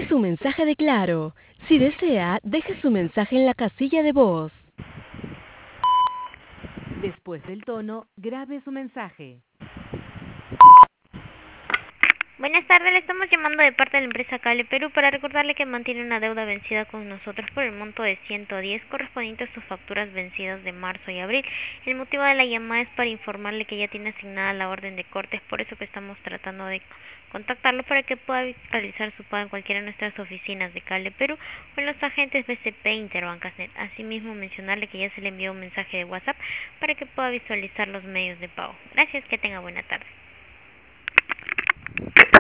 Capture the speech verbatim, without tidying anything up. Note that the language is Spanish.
su mensaje de Claro. Si desea, deje su mensaje en la casilla de voz. Después del tono, grabe su mensaje. Buenas tardes, le estamos llamando de parte de la empresa Cable Perú para recordarle que mantiene una deuda vencida con nosotros por el monto de ciento diez correspondiente a sus facturas vencidas de marzo y abril. El motivo de la llamada es para informarle que ya tiene asignada la orden de cortes, por eso que estamos tratando de contactarlo para que pueda realizar su pago en cualquiera de nuestras oficinas de Cable Perú o en los agentes B C P e Interbancasnet. Asimismo, mencionarle que ya se le envió un mensaje de WhatsApp para que pueda visualizar los medios de pago. Gracias, que tenga buena tarde.